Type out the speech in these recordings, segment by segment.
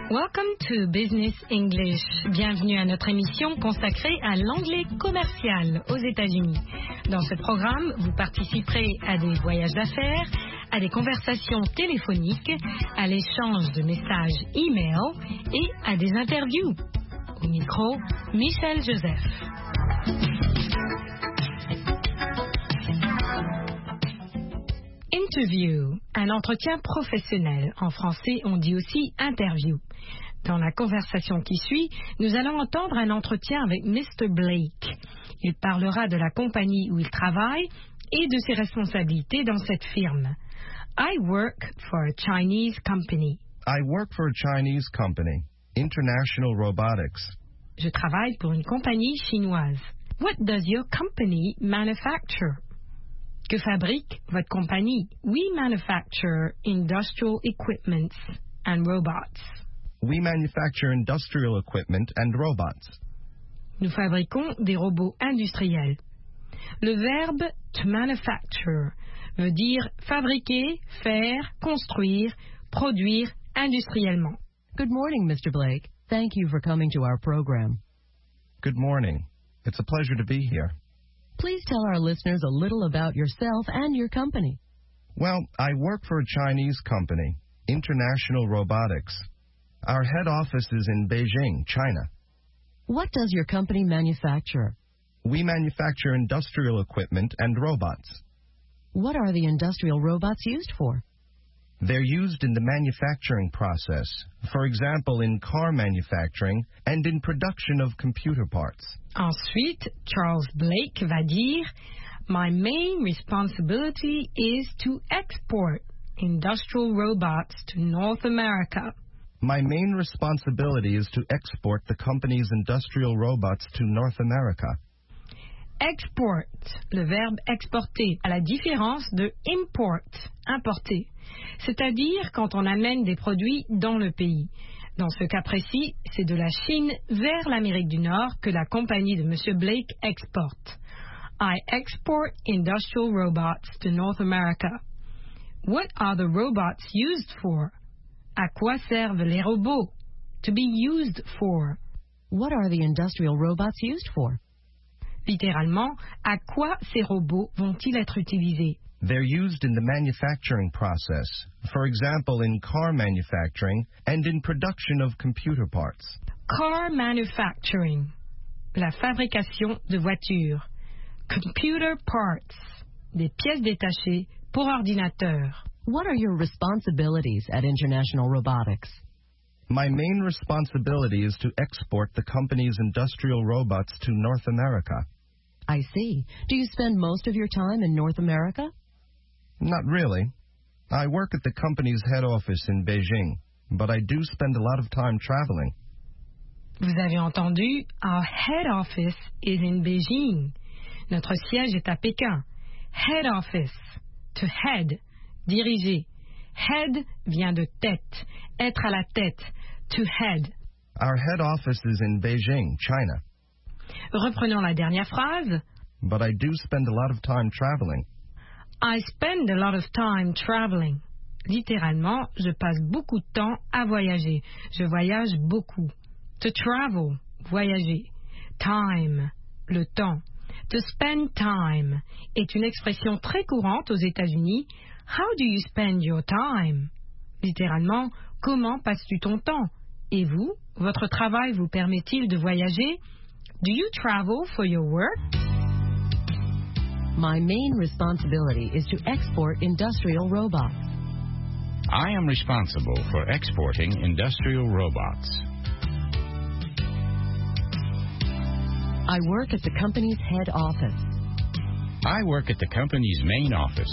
Welcome to Business English. Bienvenue à notre émission consacrée à l'anglais commercial aux États-Unis. Dans ce programme, vous participerez à des voyages d'affaires, à des conversations téléphoniques, à l'échange de messages e-mail et à des interviews. Au micro, Michel Joseph. Interview, un entretien professionnel. En français, on dit aussi interview. Dans la conversation qui suit, nous allons entendre un entretien avec Mr. Blake. Il parlera de la compagnie où il travaille et de ses responsabilités dans cette firme. I work for a Chinese company. I work for a Chinese company, International Robotics. Je travaille pour une compagnie chinoise. What does your company manufacture? Que fabrique votre compagnie? We manufacture industrial equipment and robots. We manufacture industrial equipment and robots. Nous fabriquons des robots industriels. Le verbe to manufacture veut dire fabriquer, faire, construire, produire industriellement. Good morning, Mr. Blake. Thank you for coming to our program. Good morning. It's a pleasure to be here. Please tell our listeners a little about yourself and your company. Well, I work for a Chinese company, International Robotics. Our head office is in Beijing, China. What does your company manufacture? We manufacture industrial equipment and robots. What are the industrial robots used for? They're used in the manufacturing process, for example, in car manufacturing and in production of computer parts. Ensuite, Charles Blake va dire, My main responsibility is to export industrial robots to North America. My main responsibility is to export the company's industrial robots to North America. Export, le verbe exporter, à la différence de import, importer, c'est-à-dire quand on amène des produits dans le pays. Dans ce cas précis, c'est de la Chine vers l'Amérique du Nord que la compagnie de M. Blake exporte. I export industrial robots to North America. What are the robots used for? À quoi servent les robots? To be used for. What are the industrial robots used for? Littéralement, à quoi ces robots vont-ils être utilisés? They're used in the manufacturing process, for example, in car manufacturing and in production of computer parts. Car manufacturing, la fabrication de voitures. Computer parts, des pièces détachées pour ordinateur. What are your responsibilities at International Robotics? My main responsibility is to export the company's industrial robots to North America. I see. Do you spend most of your time in North America? Not really. I work at the company's head office in Beijing, but I do spend a lot of time traveling. Vous avez entendu, our head office is in Beijing. Notre siège est à Pékin. Head office, to head, diriger. Head vient de tête, être à la tête, to head. Our head office is in Beijing, China. Reprenons la dernière phrase. But I do spend a lot of time traveling. I spend a lot of time traveling. Littéralement, je passe beaucoup de temps à voyager. Je voyage beaucoup. To travel, voyager. Time, le temps. To spend time est une expression très courante aux États-Unis. How do you spend your time? Littéralement, comment passes-tu ton temps? Et vous, votre travail vous permet-il de voyager? Do you travel for your work? My main responsibility is to export industrial robots. I am responsible for exporting industrial robots. I work at the company's head office. I work at the company's main office.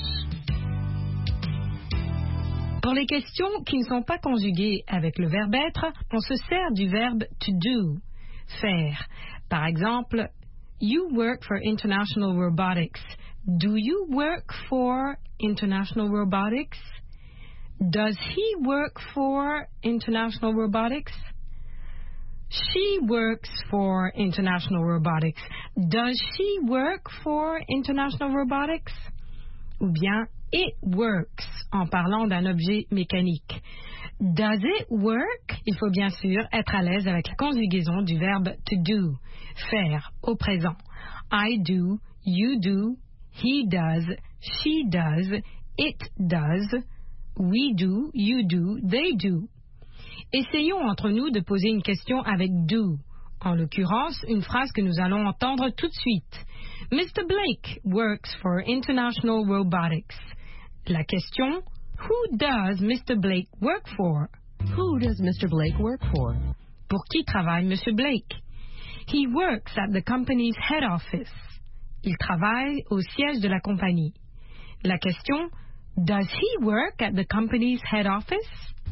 Pour les questions qui ne sont pas conjuguées avec le verbe être, on se sert du verbe to do, faire. Par exemple, you work for International Robotics. Do you work for International Robotics? Does he work for International Robotics? She works for International Robotics. Does she work for International Robotics? Ou bien, It works en parlant d'un objet mécanique. Does it work? Il faut bien sûr être à l'aise avec la conjugaison du verbe to do, faire au présent. I do, you do, he does, she does, it does, we do, you do, they do. Essayons entre nous de poser une question avec do. En l'occurrence, une phrase que nous allons entendre tout de suite. Mr. Blake works for International Robotics. La question, who does Mr. Blake work for? Who does Mr. Blake work for? Pour qui travaille Monsieur Blake? He works at the company's head office. Il travaille au siège de la compagnie. La question, does he work at the company's head office?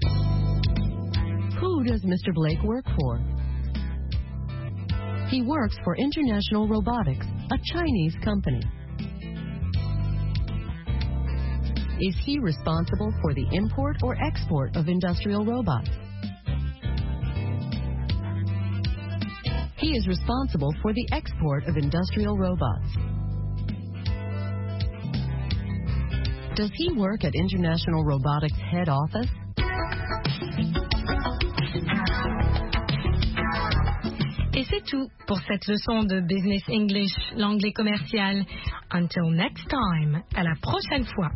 Who does Mr. Blake work for? He works for International Robotics, a Chinese company. Is he responsible for the import or export of industrial robots? He is responsible for the export of industrial robots. Does he work at International Robotics head office? Et c'est tout pour cette leçon de Business English, l'anglais commercial. Until next time, à la prochaine fois.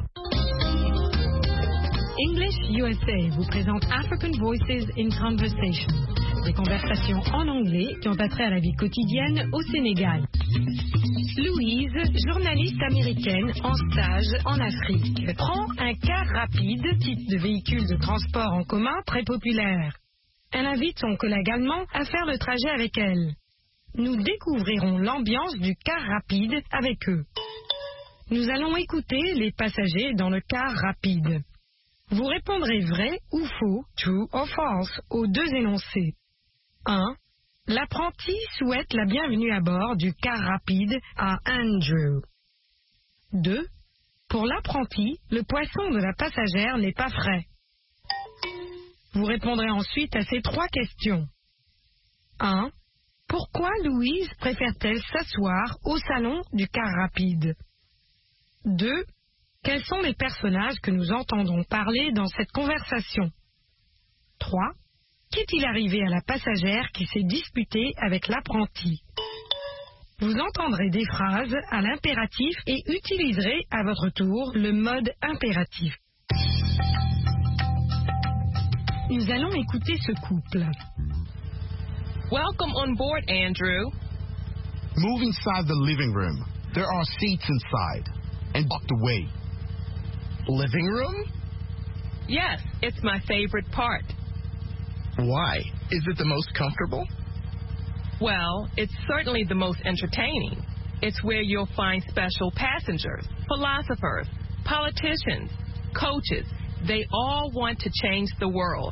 English USA vous présente African Voices in Conversation, des conversations en anglais qui ont attrait à la vie quotidienne au Sénégal. Louise, journaliste américaine en stage en Afrique, prend un car rapide, type de véhicule de transport en commun très populaire. Elle invite son collègue allemand à faire le trajet avec elle. Nous découvrirons l'ambiance du car rapide avec eux. Nous allons écouter les passagers dans le car rapide. Vous répondrez vrai ou faux, true or false, aux deux énoncés. 1. L'apprenti souhaite la bienvenue à bord du car rapide à Andrew. 2. Pour l'apprenti, le poisson de la passagère n'est pas frais. Vous répondrez ensuite à ces trois questions. 1. Pourquoi Louise préfère-t-elle s'asseoir au salon du car rapide? 2. Quels sont les personnages que nous entendons parler dans cette conversation? 3. Qu'est-il arrivé à la passagère qui s'est disputée avec l'apprenti? Vous entendrez des phrases à l'impératif et utiliserez à votre tour le mode impératif. Nous allons écouter ce couple. Welcome on board, Andrew. Move inside the living room. There are seats inside. And walk away. Living room? Yes, it's my favorite part. Why? Is it the most comfortable? Well, it's certainly the most entertaining. It's where you'll find special passengers, philosophers, politicians, coaches. They all want to change the world.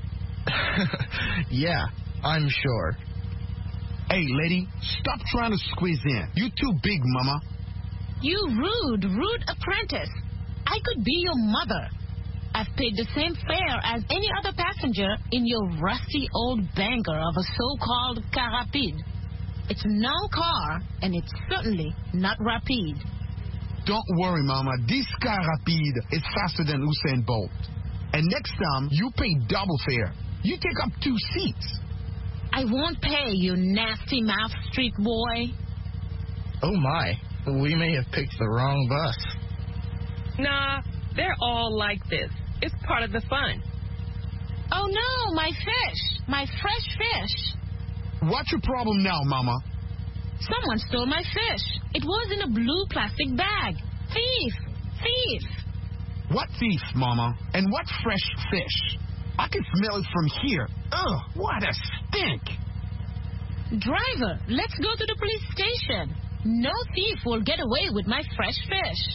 Yeah, I'm sure. Hey, lady, stop trying to squeeze in. You too big, mama. You rude apprentice. I could be your mother. I've paid the same fare as any other passenger in your rusty old banger of a so-called car rapide. It's no car, and it's certainly not rapide. Don't worry, mama. This car rapide is faster than Usain Bolt. And next time, you pay double fare. You take up 2 seats. I won't pay, you nasty mouth street boy. Oh my, we may have picked the wrong bus. Nah, they're all like this. It's part of the fun. Oh no, my fish. My fresh fish. What's your problem now, mama? Someone stole my fish. It was in a blue plastic bag. Thief! Thief! What thief, mama? And what fresh fish? I can smell it from here. Ugh, what a stink! Driver, let's go to the police station. No thief will get away with my fresh fish.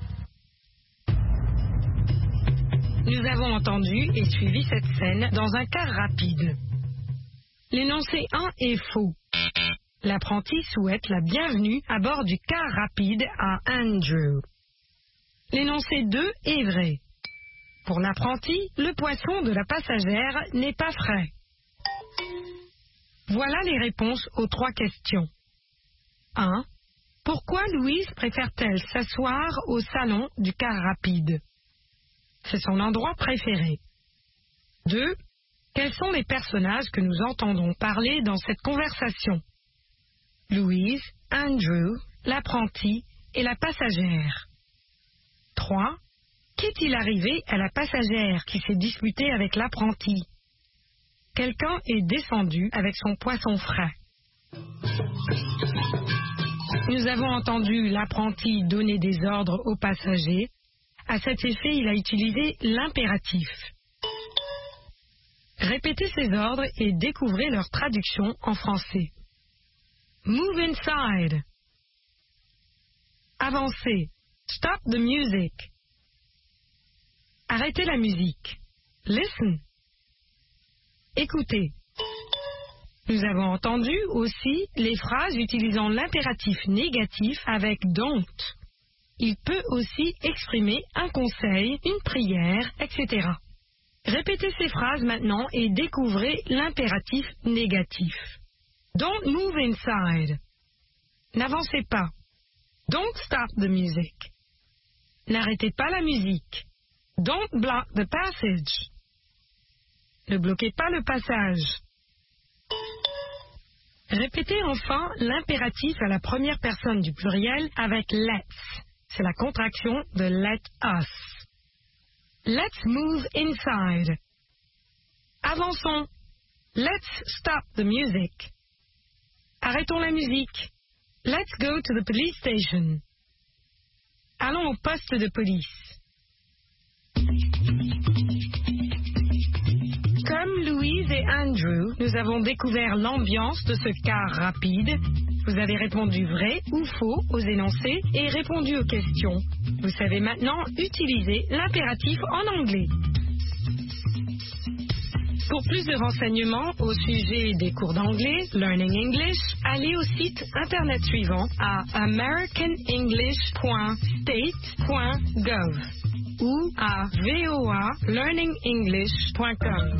Nous avons entendu et suivi cette scène dans un car rapide. L'énoncé 1 est faux. L'apprenti souhaite la bienvenue à bord du car rapide à Andrew. L'énoncé 2 est vrai. Pour l'apprenti, le poisson de la passagère n'est pas frais. Voilà les réponses aux 3 questions. 1. Pourquoi Louise préfère-t-elle s'asseoir au salon du car rapide? C'est son endroit préféré. 2. Quels sont les personnages que nous entendons parler dans cette conversation? Louise, Andrew, l'apprenti et la passagère. 3. Qu'est-il arrivé à la passagère qui s'est disputée avec l'apprenti? Quelqu'un est descendu avec son poisson frais. Nous avons entendu l'apprenti donner des ordres aux passagers. À cet effet, il a utilisé l'impératif. Répétez ces ordres et découvrez leur traduction en français. Move inside. Avancez. Stop the music. Arrêtez la musique. Listen. Écoutez. Nous avons entendu aussi les phrases utilisant l'impératif négatif avec don't. Il peut aussi exprimer un conseil, une prière, etc. Répétez ces phrases maintenant et découvrez l'impératif négatif. Don't move inside. N'avancez pas. Don't stop the music. N'arrêtez pas la musique. Don't block the passage. Ne bloquez pas le passage. Répétez enfin l'impératif à la première personne du pluriel avec let's. C'est la contraction de let us. Let's move inside. Avançons. Let's stop the music. Arrêtons la musique. Let's go to the police station. Allons au poste de police. Comme Louise et Andrew, nous avons découvert l'ambiance de ce car rapide. Vous avez répondu vrai ou faux aux énoncés et répondu aux questions. Vous savez maintenant utiliser l'impératif en anglais. Pour plus de renseignements au sujet des cours d'anglais, Learning English, allez au site internet suivant à americanenglish.state.gov ou à voalearningenglish.com.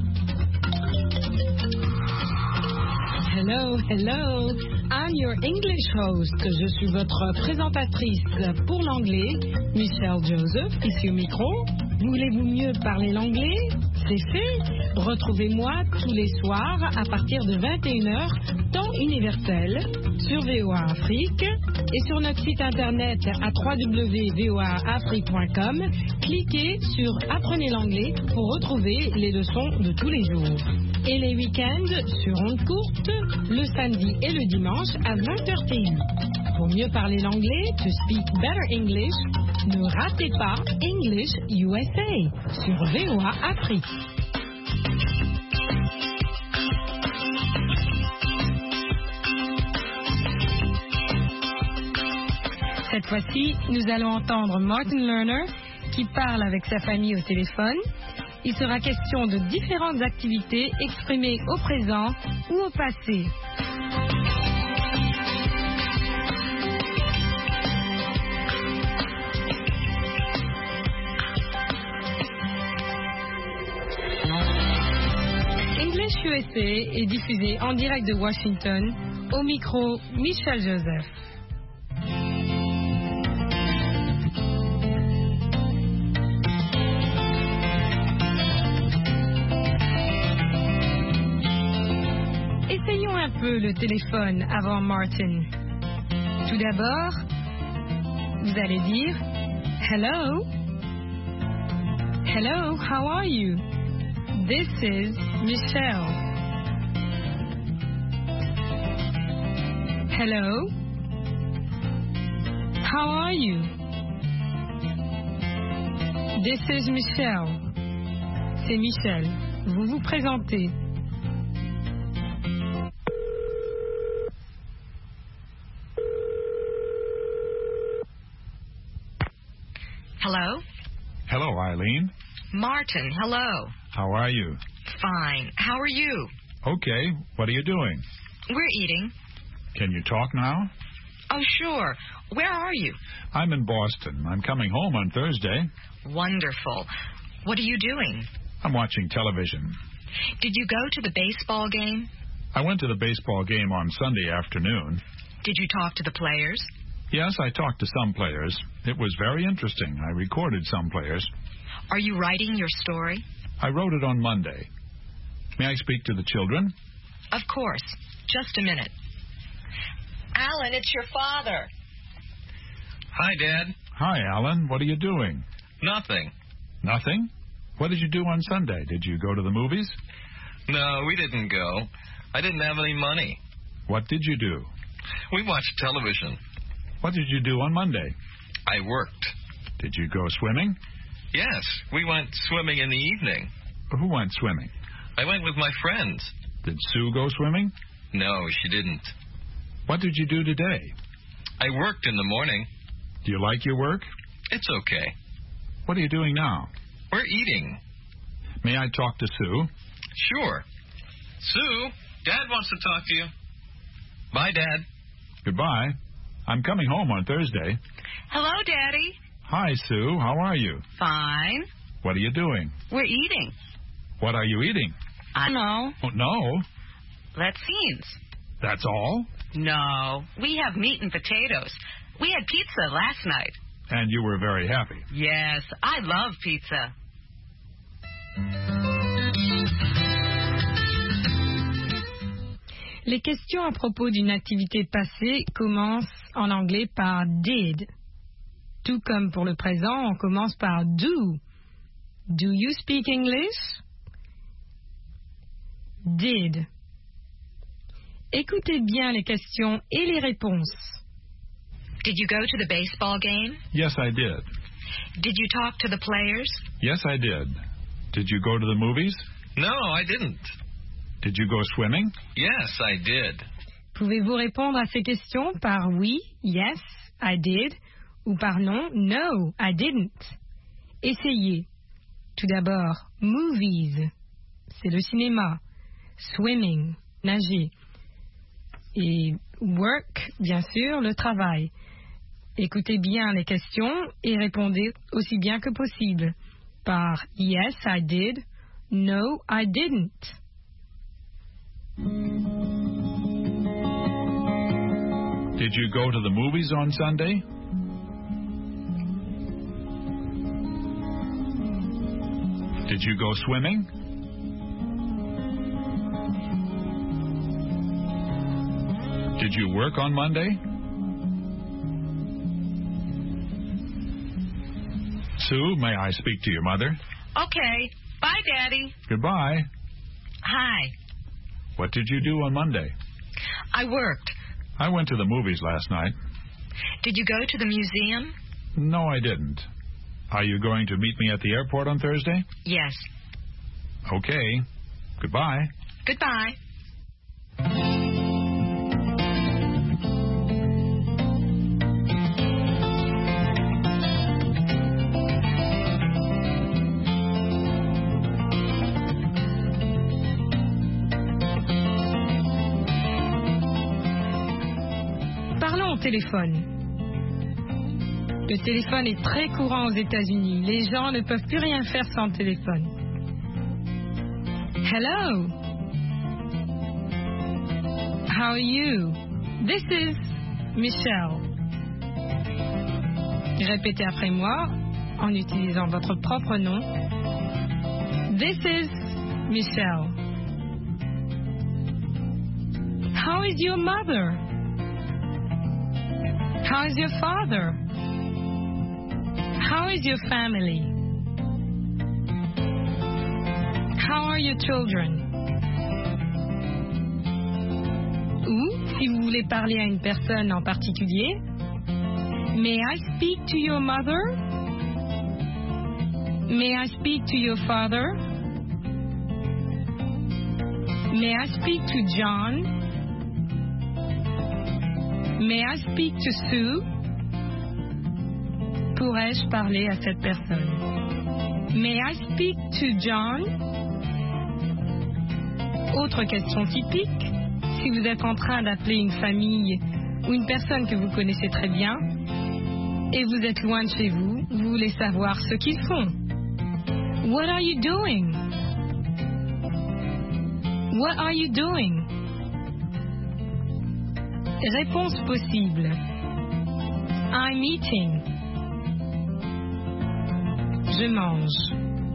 Hello, hello. I'm your English host. Je suis votre présentatrice pour l'anglais, Michelle Joseph, ici au micro. Voulez-vous mieux parler l'anglais? C'est fait. Retrouvez-moi tous les soirs à partir de 21h, temps universel, sur VOA Afrique et sur notre site internet à www.voaafrique.com. Cliquez sur Apprenez l'anglais pour retrouver les leçons de tous les jours. Et les week-ends sur ondes courtes, le samedi et le dimanche à 20h TU. Pour mieux parler l'anglais, to speak better English, ne ratez pas English USA sur VOA Afrique. Cette fois-ci, nous allons entendre Martin Lerner qui parle avec sa famille au téléphone. Il sera question de différentes activités exprimées au présent ou au passé. English USA est diffusé en direct de Washington. Au micro, Michelle Joseph. Essayons un peu le téléphone avant Martin. Tout d'abord, vous allez dire Hello. Hello, how are you? This is Michelle. Hello. How are you? This is Michelle. C'est Michel. Vous vous présentez. Hello? Hello, Eileen. Martin, hello. How are you? Fine. How are you? Okay. What are you doing? We're eating. Can you talk now? Oh, sure. Where are you? I'm in Boston. I'm coming home on Thursday. Wonderful. What are you doing? I'm watching television. Did you go to the baseball game? I went to the baseball game on Sunday afternoon. Did you talk to the players? Yes, I talked to some players. It was very interesting. I recorded some players. Are you writing your story? I wrote it on Monday. May I speak to the children? Of course. Just a minute. Alan, it's your father. Hi, Dad. Hi, Alan. What are you doing? Nothing. Nothing? What did you do on Sunday? Did you go to the movies? No, we didn't go. I didn't have any money. What did you do? We watched television. What did you do on Monday? I worked. Did you go swimming? Yes, we went swimming in the evening. Who went swimming? I went with my friends. Did Sue go swimming? No, she didn't. What did you do today? I worked in the morning. Do you like your work? It's okay. What are you doing now? We're eating. May I talk to Sue? Sure. Sue, Dad wants to talk to you. Bye, Dad. Goodbye. I'm coming home on Thursday. Hello, Daddy. Hi, Sue. How are you? Fine. What are you doing? We're eating. What are you eating? I don't know. Oh, no. Latkes. That's all? No. We have meat and potatoes. We had pizza last night. And you were very happy. Yes, I love pizza. Les questions à propos d'une activité passée commencent en anglais par did. Tout comme pour le présent, on commence par do. Do you speak English? Did. Écoutez bien les questions et les réponses. Did you go to the baseball game? Yes, I did. Did you talk to the players? Yes, I did. Did you go to the movies? No, I didn't. Did you go swimming? Yes, I did. Pouvez-vous répondre à ces questions par oui, yes, I did, ou par non, no, I didn't? Essayez. Tout d'abord, movies, c'est le cinéma. Swimming, nager. Et work, bien sûr, le travail. Écoutez bien les questions et répondez aussi bien que possible par yes, I did, no, I didn't. Did you go to the movies on Sunday? Did you go swimming? Did you work on Monday? Sue, may I speak to your mother? Okay. Bye, Daddy. Goodbye. Hi. What did you do on Monday? I worked. I went to the movies last night. Did you go to the museum? No, I didn't. Are you going to meet me at the airport on Thursday? Yes. Okay. Goodbye. Goodbye. Téléphone. Le téléphone est très courant aux États-Unis. Les gens ne peuvent plus rien faire sans téléphone. Hello. How are you? This is Michelle. Répétez après moi en utilisant votre propre nom. This is Michelle. How is your mother? How is your father? How is your family? How are your children? Ou, si vous voulez parler à une personne en particulier, may I speak to your mother? May I speak to your father? May I speak to John? May I speak to Sue? Pourrais-je parler à cette personne? May I speak to John? Autre question typique, si vous êtes en train d'appeler une famille ou une personne que vous connaissez très bien et vous êtes loin de chez vous, vous voulez savoir ce qu'ils font. What are you doing? What are you doing? Réponse possible. I'm eating. Je mange.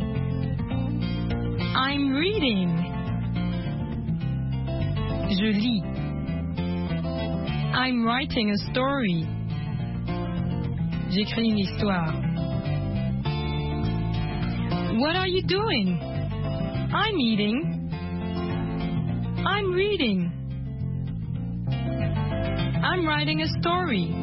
I'm reading. Je lis. I'm writing a story. J'écris une histoire. What are you doing? I'm eating. I'm reading. I'm writing a story.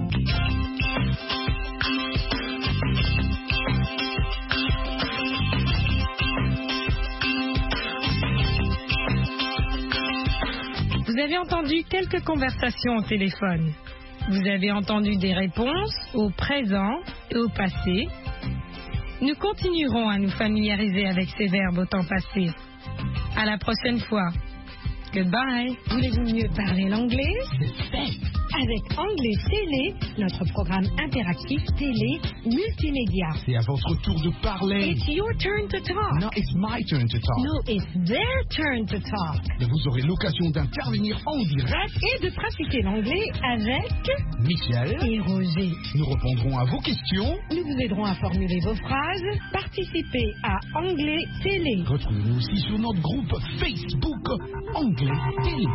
Vous avez entendu quelques conversations au téléphone. Vous avez entendu des réponses au présent et au passé. Nous continuerons à nous familiariser avec ces verbes au temps passé. À la prochaine fois. Goodbye. Voulez-vous mieux parler l'anglais? Avec Anglais Télé, notre programme interactif télé multimédia. C'est à votre tour de parler. It's your turn to talk. No, it's my turn to talk. No, it's their turn to talk. Vous aurez l'occasion d'intervenir en direct et de pratiquer l'anglais avec Michel et Roger. Nous répondrons à vos questions. Nous vous aiderons à formuler vos phrases. Participez à Anglais Télé. Retrouvez-nous aussi sur notre groupe Facebook Anglais Télé.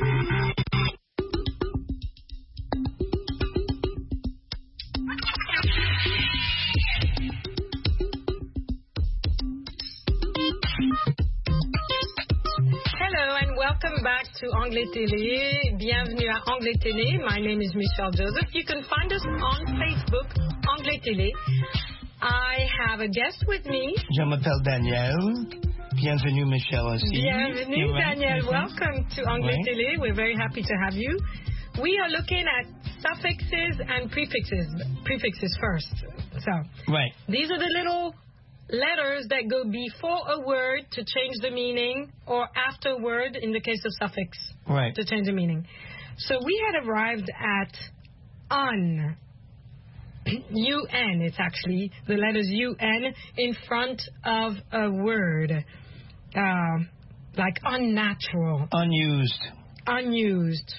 Welcome back to Anglais Télé. Bienvenue à Anglais Télé. My name is Michelle Joseph. You can find us on Facebook, Anglais Télé. I have a guest with me. Je m'appelle Daniel. Bienvenue, Michelle aussi. Bienvenue, Daniel. Welcome to Anglais Télé. We're very happy to have you. We are looking at suffixes and prefixes. Prefixes first. So, these are the little letters that go before a word to change the meaning, or after a word in the case of suffix to change the meaning. So we had arrived at un. UN, it's actually the letters UN in front of a word. Like unnatural. Unused. Unused.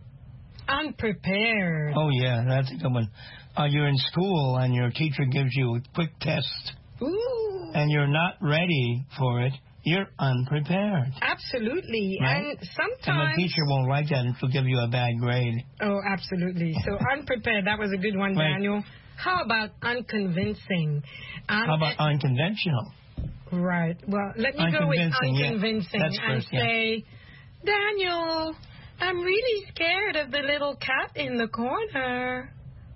Unprepared. Oh, yeah, that's a good one. You're in school and your teacher gives you a quick test. Ooh. And you're not ready for it, you're unprepared. Absolutely. Right? And sometimes... And the teacher won't like that and she'll give you a bad grade. Oh, absolutely. So unprepared, that was a good one, Daniel. How about unconvincing? How about unconventional? Right. Well, let me go with unconvincing and say, Daniel, I'm really scared of the little cat in the corner.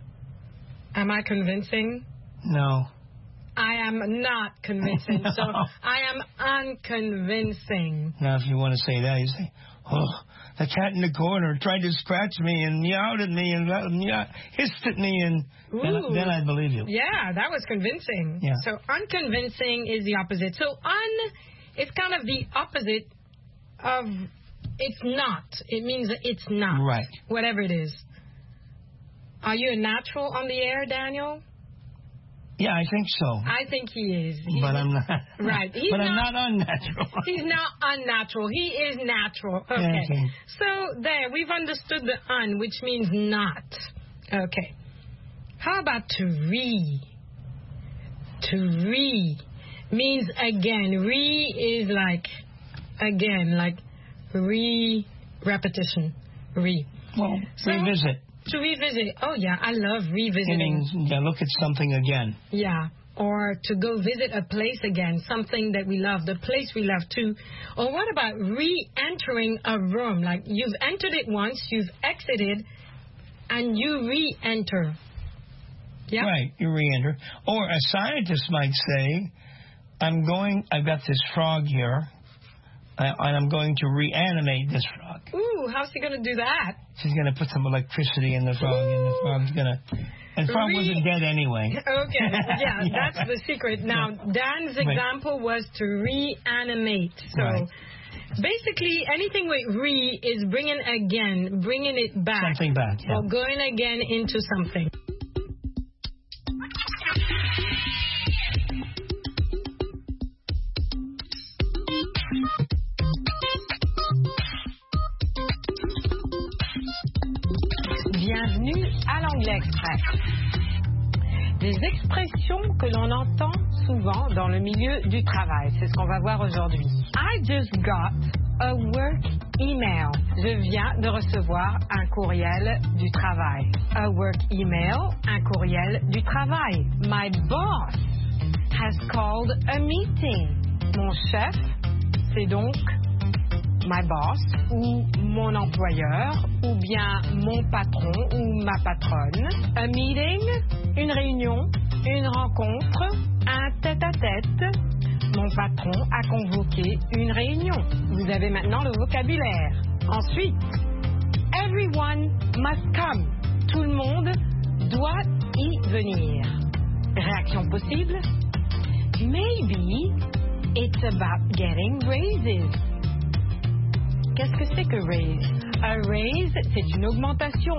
Am I convincing? No. I am not convincing, no. So I am unconvincing. Now, if you want to say that, you say, oh, the cat in the corner tried to scratch me and meowed at me and hissed at me, and then I believe you. Yeah, that was convincing. Yeah. So unconvincing is the opposite. So it's kind of the opposite of it's not. It means it's not. Right. Whatever it is. Are you a natural on the air, Daniel? Yeah, I think so. I think he is. But I'm not. Right. I'm not unnatural. He's not unnatural. He is natural. Okay. So there, we've understood the un, which means not. Okay. How about to re? To re means again. Re is like again, like repetition. Re. Well, revisit. To revisit. Oh, yeah, I love revisiting. Look at something again. Yeah, or to go visit a place again, something that we love, the place we love too. Or what about re-entering a room? Like you've entered it once, you've exited, and you re-enter. Yeah? Right, you re-enter. Or a scientist might say, I've got this frog here, and I'm going to reanimate this frog. Ooh, how's he going to do that? She's going to put some electricity in the frog, and the frog's going to... And the frog wasn't dead anyway. Okay, yeah, that's the secret. Now, Dan's example was to reanimate. So, basically, anything with re is bringing it back. Something back, yeah. Or going again into something. Bienvenue à l'Anglais Express. Des expressions que l'on entend souvent dans le milieu du travail. C'est ce qu'on va voir aujourd'hui. I just got a work email. Je viens de recevoir un courriel du travail. A work email, un courriel du travail. My boss has called a meeting. Mon chef, c'est donc my boss ou mon employeur ou bien mon patron ou ma patronne. A meeting, une réunion, une rencontre, un tête-à-tête. Mon patron a convoqué une réunion. Vous avez maintenant le vocabulaire. Ensuite, everyone must come. Tout le monde doit y venir. Réaction possible? Maybe it's about getting raises. Qu'est-ce que c'est que raise? A raise, c'est une augmentation.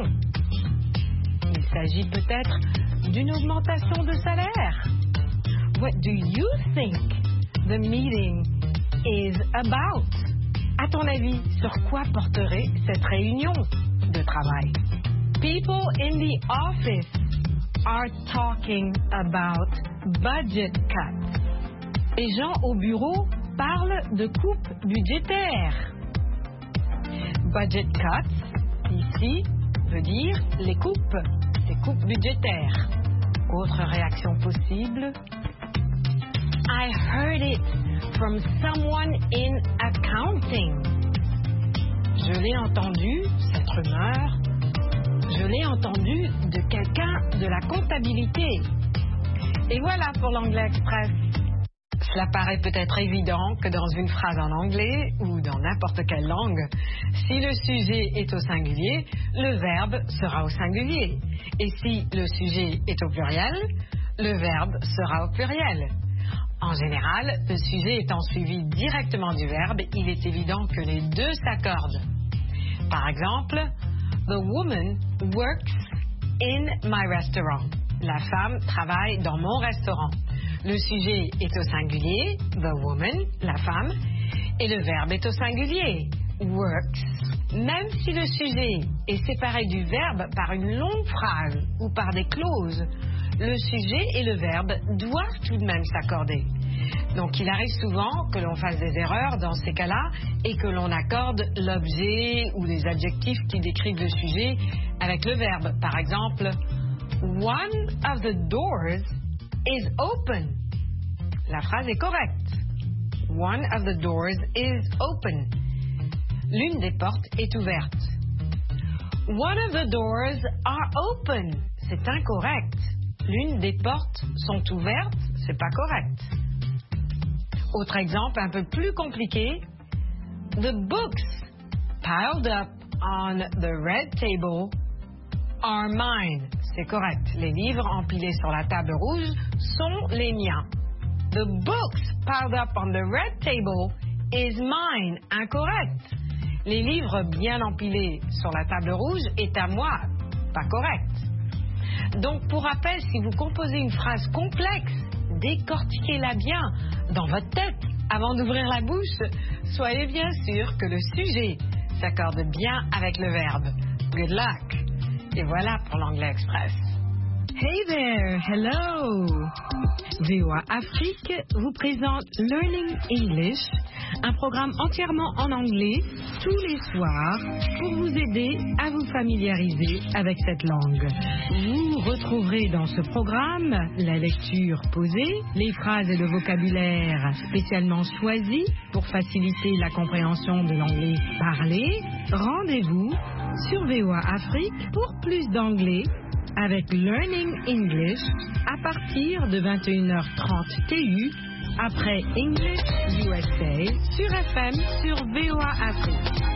Il s'agit peut-être d'une augmentation de salaire. What do you think the meeting is about? À ton avis, sur quoi porterait cette réunion de travail? People in the office are talking about budget cuts. Les gens au bureau parlent de coupes budgétaires. Budget cuts, ici, veut dire les coupes budgétaires. Autre réaction possible. I heard it from someone in accounting. Je l'ai entendu, cette rumeur. Je l'ai entendu de quelqu'un de la comptabilité. Et voilà pour l'Anglais Express. Cela paraît peut-être évident que dans une phrase en anglais ou dans n'importe quelle langue, si le sujet est au singulier, le verbe sera au singulier. Et si le sujet est au pluriel, le verbe sera au pluriel. En général, le sujet étant suivi directement du verbe, il est évident que les deux s'accordent. Par exemple, the woman works in my restaurant. La femme travaille dans mon restaurant. Le sujet est au singulier, the woman, la femme, et le verbe est au singulier, works. Même si le sujet est séparé du verbe par une longue phrase ou par des clauses, le sujet et le verbe doivent tout de même s'accorder. Donc il arrive souvent que l'on fasse des erreurs dans ces cas-là et que l'on accorde l'objet ou les adjectifs qui décrivent le sujet avec le verbe. Par exemple, one of the doors is open. La phrase est correcte. One of the doors is open. L'une des portes est ouverte. One of the doors are open. C'est incorrect. L'une des portes sont ouvertes, c'est pas correct. Autre exemple un peu plus compliqué. The books piled up on the red table are mine. C'est correct. Les livres empilés sur la table rouge sont les miens. The books piled up on the red table is mine. Incorrect. Les livres bien empilés sur la table rouge est à moi. Pas correct. Donc, pour rappel, si vous composez une phrase complexe, décortiquez-la bien dans votre tête avant d'ouvrir la bouche. Soyez bien sûr que le sujet s'accorde bien avec le verbe. Good luck. Et voilà pour l'Anglais Express. Hey there, hello! VOA Afrique vous présente Learning English, un programme entièrement en anglais tous les soirs pour vous aider à vous familiariser avec cette langue. Vous retrouverez dans ce programme la lecture posée, les phrases et le vocabulaire spécialement choisis pour faciliter la compréhension de l'anglais parlé. Rendez-vous sur VOA Afrique pour plus d'anglais avec Learning English à partir de 21h30 TU après English USA sur FM sur VOA Afrique.